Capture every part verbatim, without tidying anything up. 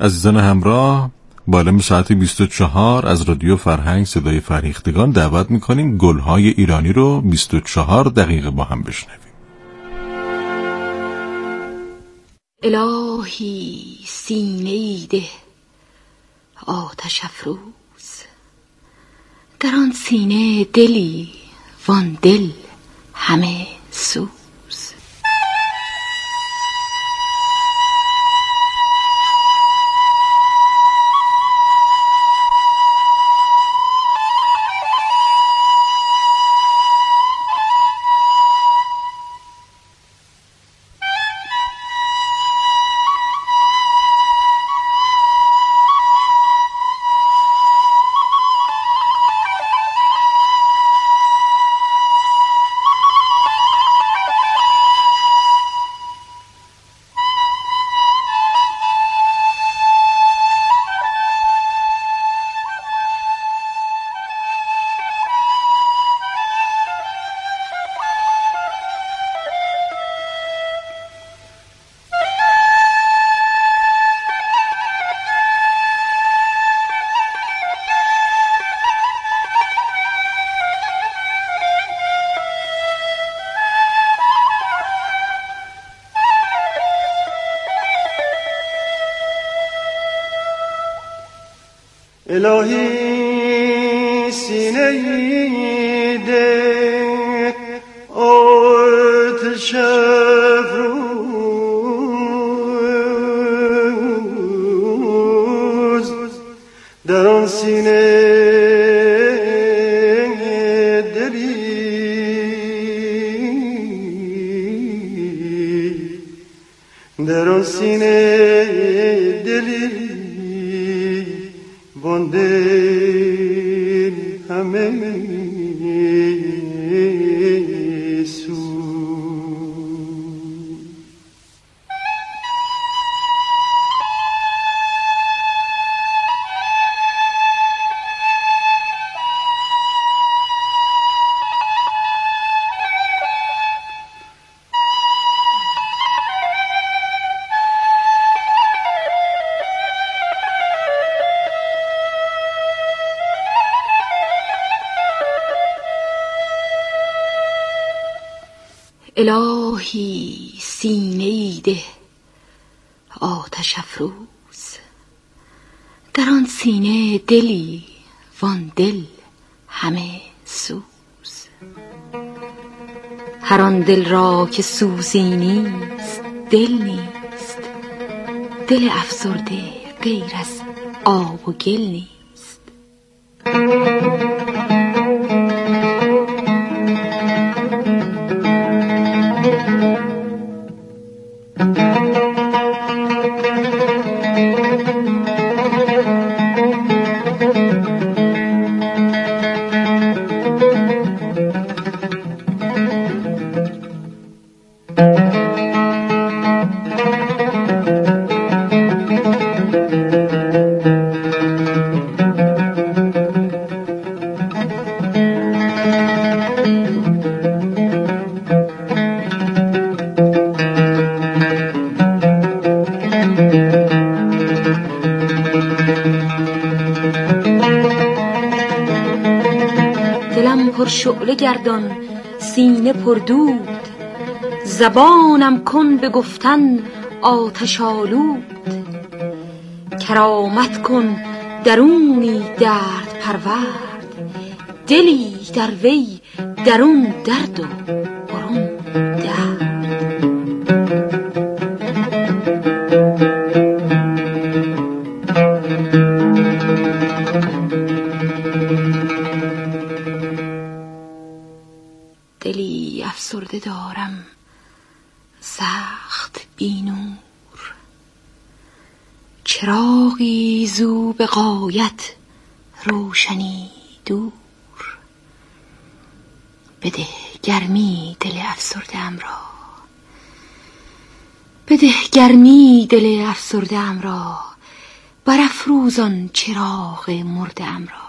عزیزان همراه، با علم ساعت بیست و چهار از رادیو فرهنگ صدای فرهیختگان دعوت میکنیم گلهای ایرانی رو بیست و چهار دقیقه با هم بشنویم. الهی سینه‌ای ده آتش افروز، در آن سینه دلی وان دل همه سوز. الهی سینه‌ای ده آتش افروز، در آن سینه دلی در آن سینه دلی بنده همه سو. الهی سینه‌ای ده آتش افروز، در آن سینه دلی وان دل همه سوز. هر آن دل را که سوزی نیست دل نیست، دل افسرده غیر از آب و گل نیست. دلم پر شعله گردان سینه پر دود، زبانم کن به گفتن آتش آلود. کرامت کن درونی درد پرورد، دلی در وی درون درد و برون درد. دلی افسرده دارم سخت بی نور، چراغی زو به غایت روشنی دور. بده گرمی دل افسرده ام را، بده گرمی دل افسرده ام را، برافروزان چراغ مرده ام را.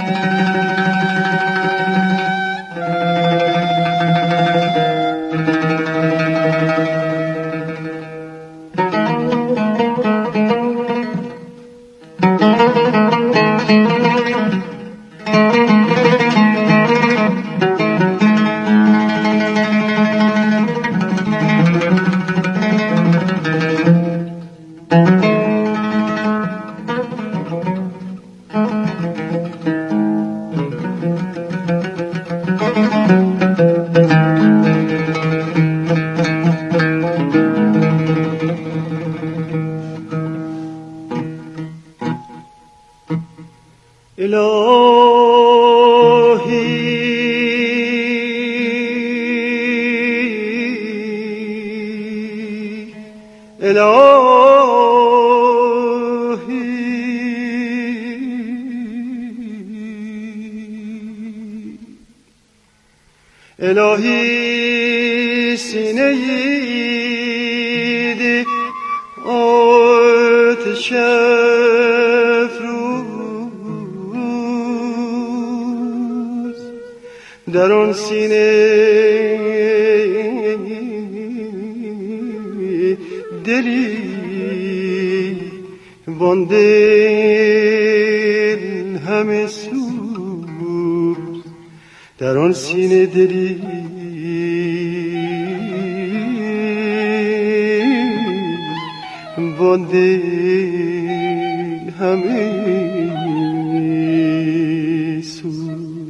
الهی سینه‌ای آتش افروز در آن سینه دلی وان دل همه سوز در آن سینه دلی وان دل همه سوز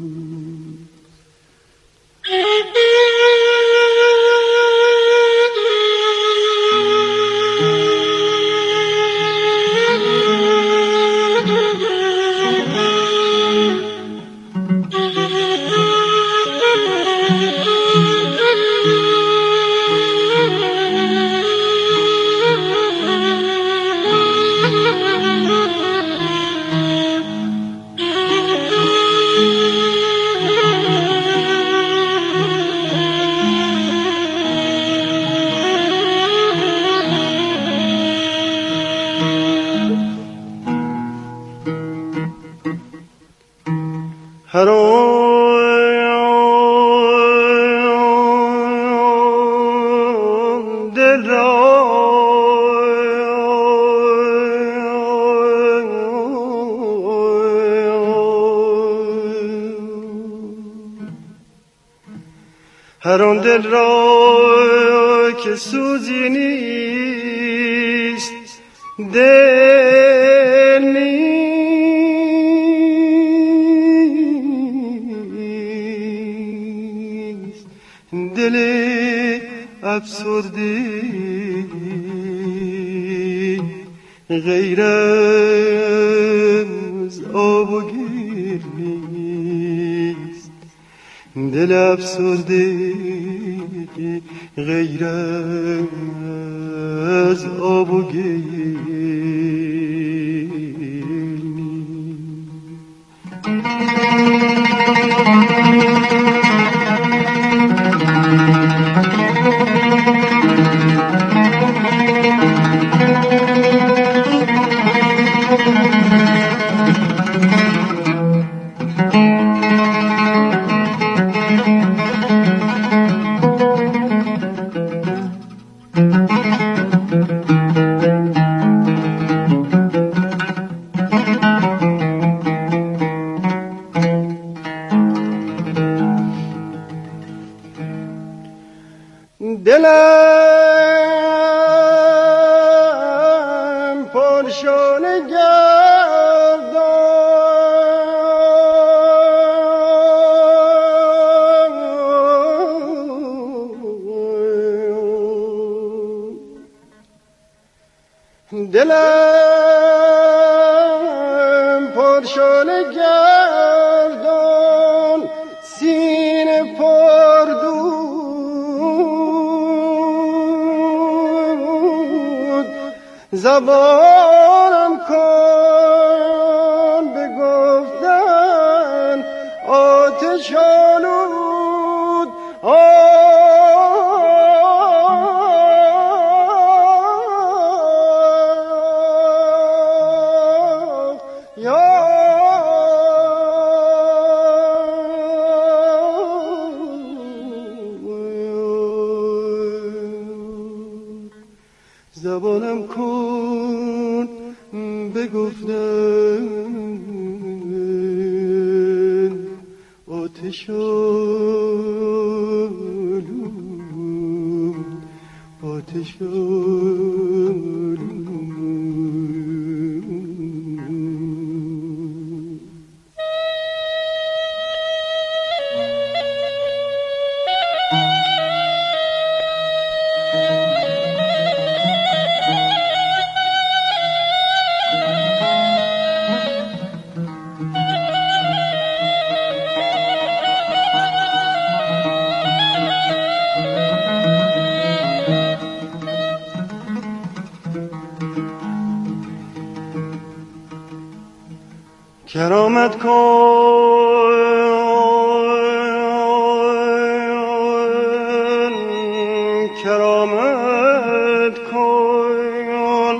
هر آن دل را هر آن دل را که سوزی نیست دل نیست دل افسرده غیر از آب و گل نیست دل افسرده غیر از آب و گل دلم پرشانه گردان دلم پرشانه گردان سینه پردود زبانم کن به گفتن آتش آلود یا زبانم کن بگفتن آتش آلود آتش آلود. کرامت کن کرامت کن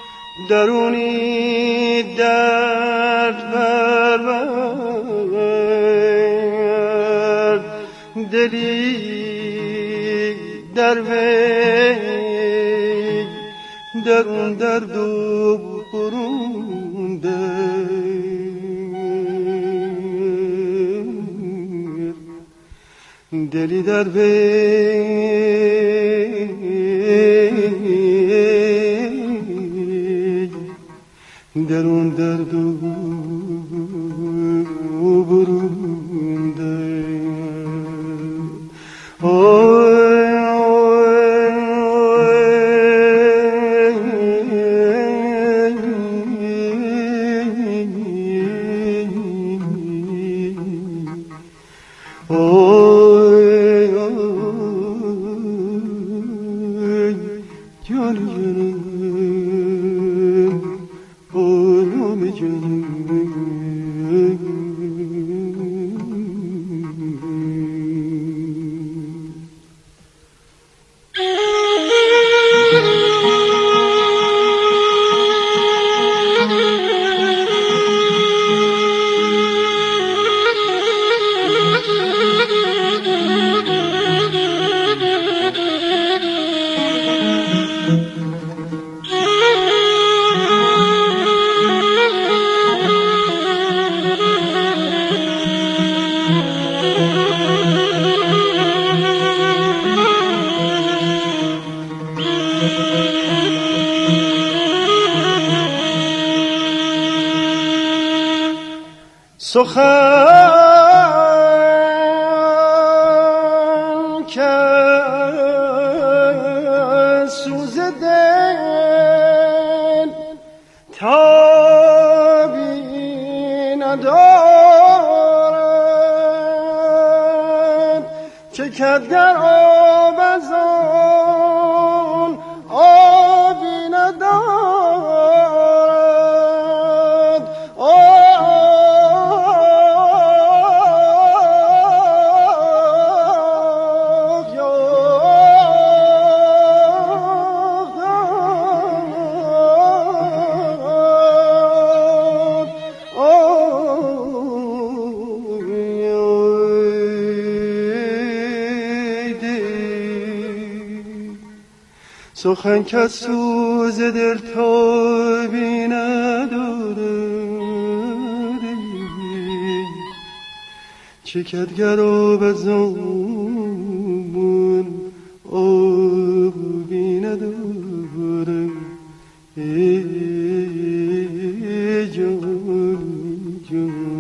درونی درد پرورد دلی در وی درون درد و برونده دلی در وی درون درد و برونده. سخن که سوز دل تابی ندارد چکد در آب از آن آبی ندارد. سخن که سوز دل تابی ندارد چکد گر آب از آن آبی ندارد. ای جان جان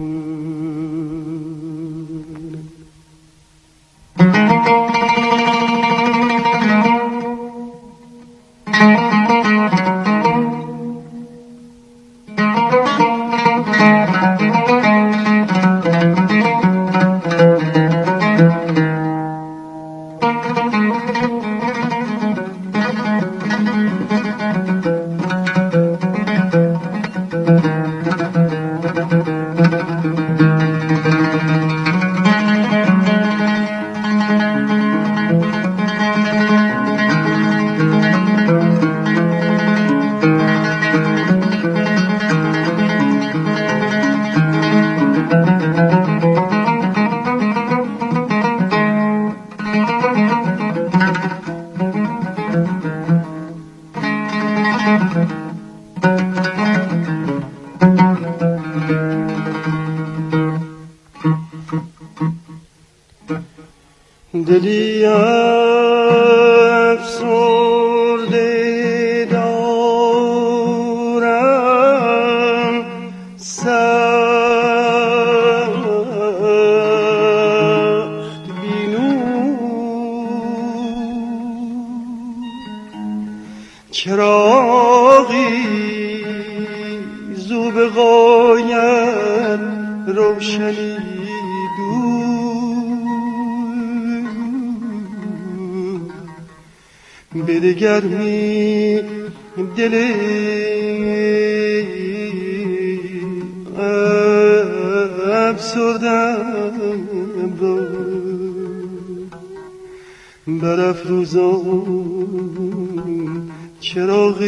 دلی افسرده دارم سخت بینو چراغی زو به غایت روشنی بده گرمی دل افسردم را برافروزان چراغ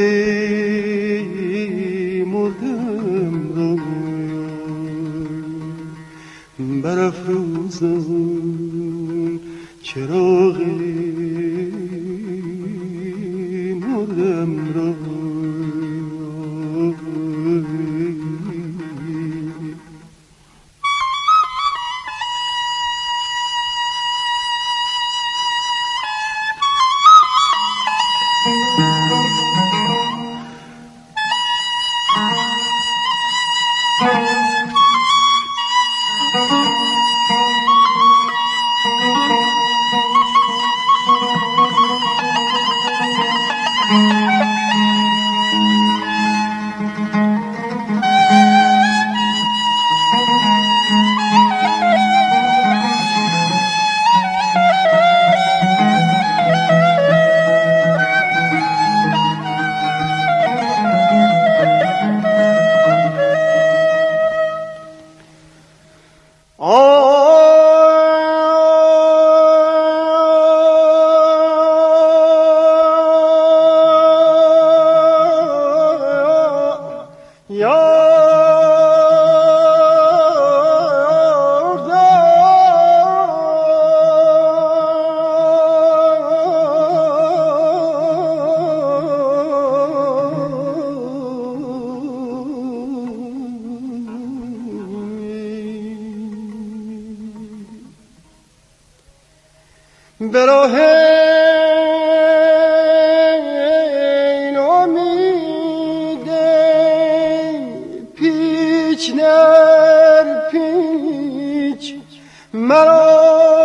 مردم را برافروزان چراغ مردم را به راه این امید پیچ در پیچ مرا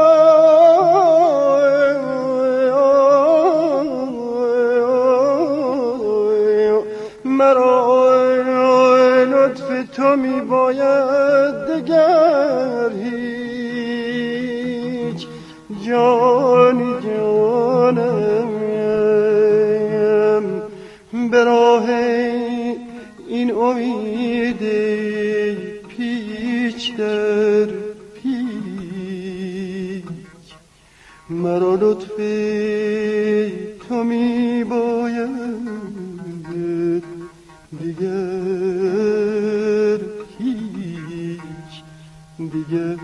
مرا لطف تو می باید دگر هیچ جانی جانم به راه این امید پیچ در پیچ مرا لطف تو می باید دیگر هیچ دیگر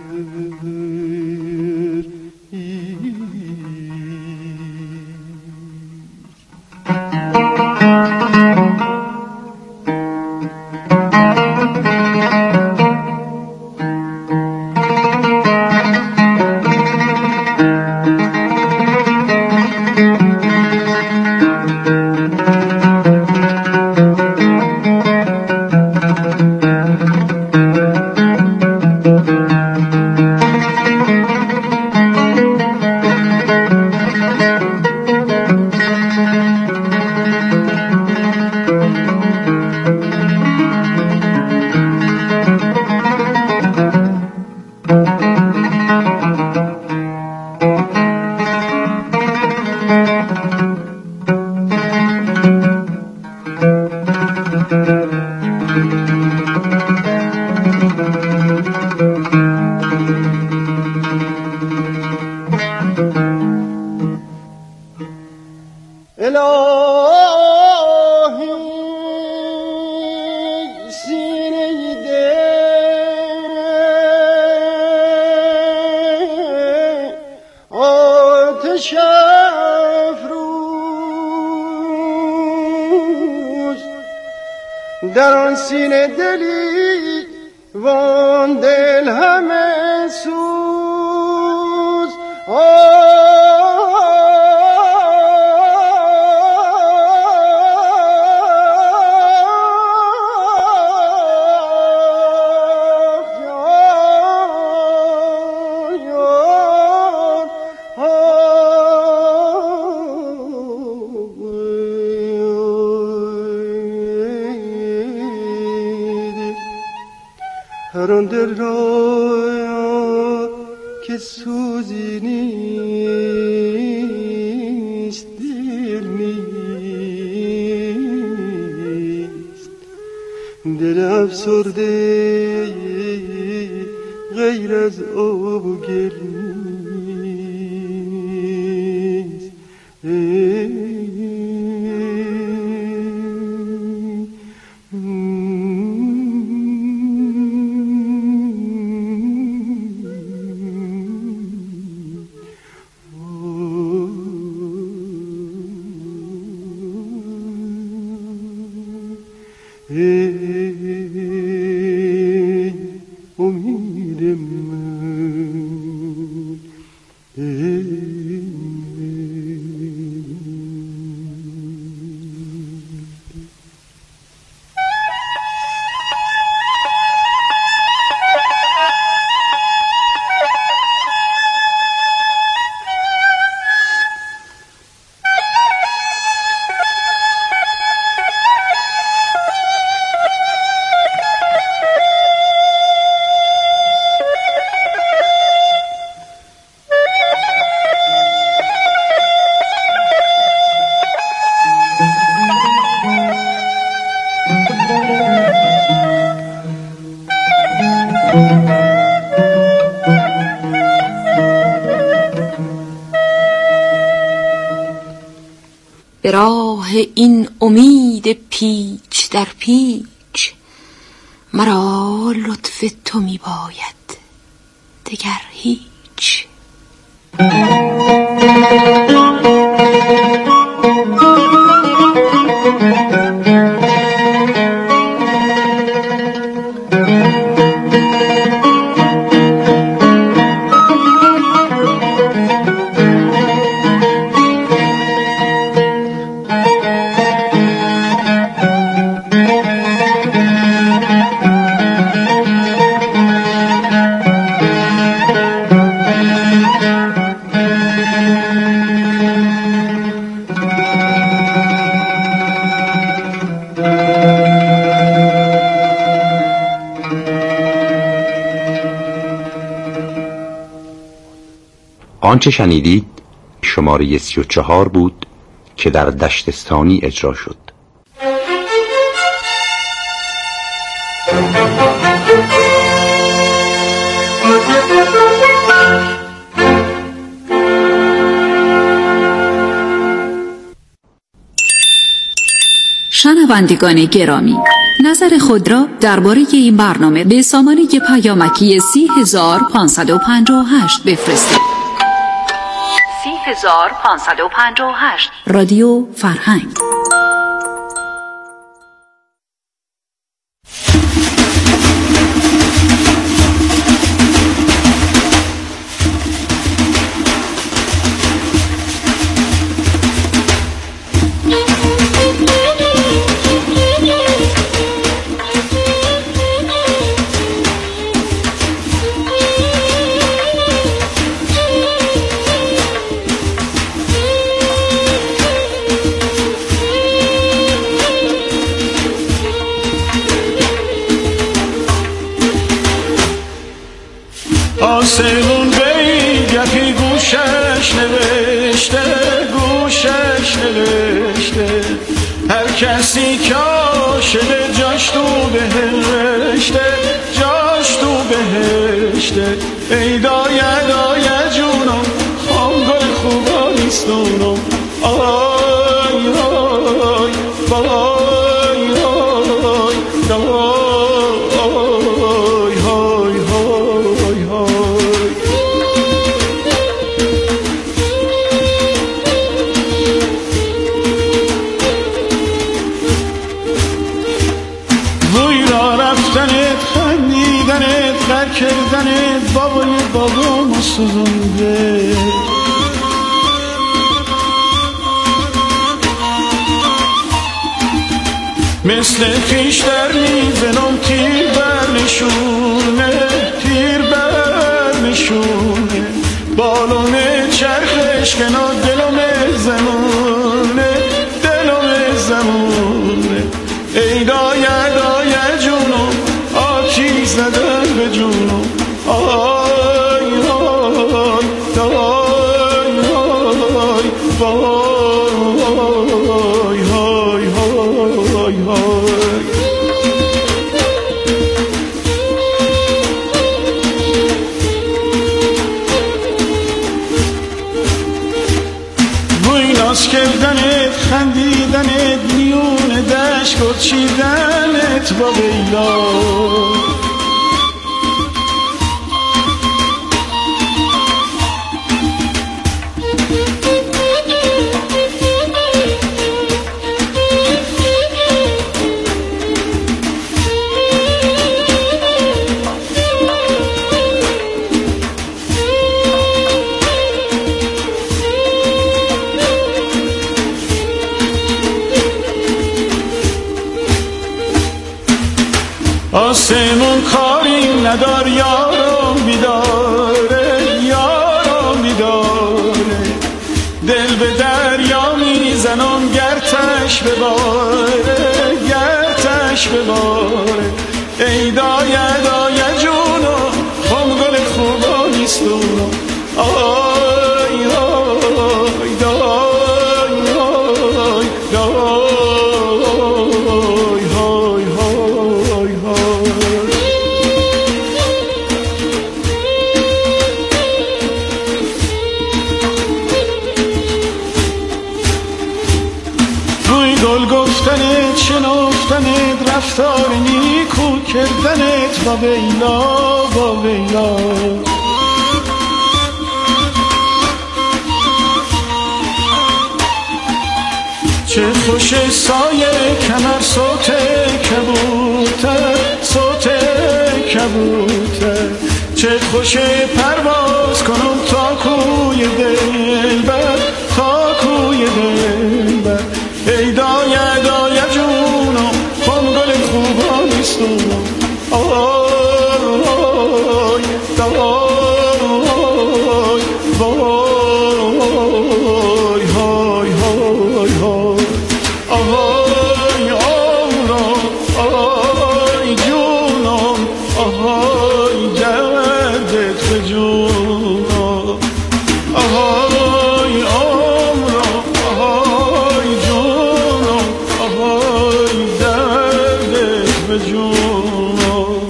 در آن سینه دلی وان دل همه سوز در آن دل را که سوزی نیست، دل نیست، دل افسرده غیر از آب و گل نیست. به راه این امید پیچ در پیچ، مرا لطف تو می باید دگر هیچ. آنچه شنیدید شماره سی و چهار بود که در دشتستانی اجرا شد. شنوندگان گرامی، نظر خود را درباره این برنامه به سامانه پیامکی سی هزار پانصد و پنجاه و هشت بفرستید. سی هزار پانصد و پنجاه و هشت رادیو فرهنگ. آسمون بیگهی گوشش نوشته، گوشش نوشته، هر کسی که عاشق جاش تو بهشته، جاش تو بهشته. ای دایه دایه جونم، خام گل خوبا نیستونم، آی آی بای آی دای. کردنت بابای بابا ما سوزونده، مثل پیش در میزنم تیر بر نشونه، تیر بر نشونه، بالون چرخش کنا دلم زمونه، دلم زمونه. ای دایه دایه جونم آکی زدن کردنت خندیدنت میون دشت گرچیدنت با بیلا آسمون کاری ندار یارم بیداره یارم بیداره دل به دریا میزنم گرتش بباره گرتش بباره ای دایه دایه جونم خم گل خوبا نیستونم آی آی دای آی دای گل گفتنت شنفتنت رفتار نیکو کردنت با بیلا با بیلا چه خوش سایه کمر صوت کبوتر صوت کبوتر چه خوش پرواز کنم تا کوی دلبر تا کوی دلبر ای دایه دایه جونم خم گل خوبا نیستونم آی دای وای های های های آی آرام آی جونم آی دردت به جونم آی آرام آی جونم آی دردت به جونم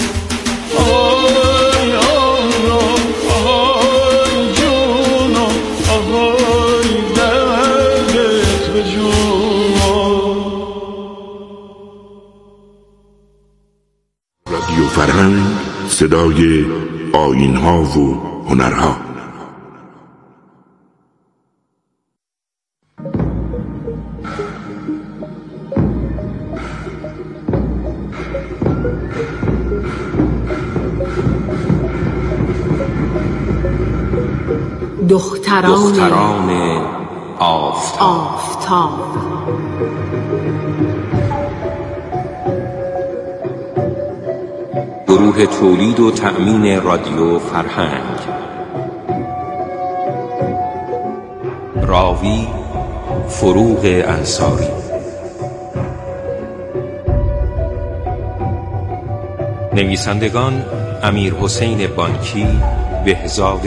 آی آرام آی جونم آی دردت به جونم. رادیو فرهنگ، صدای آیین‌ها و هنرها. دختران, دختران آفتاب, آفتاب. گروه تولید و تأمین رادیو فرهنگ. راوی فروغ انصاری. نویسندگان امیر حسین بانکی، بهزاد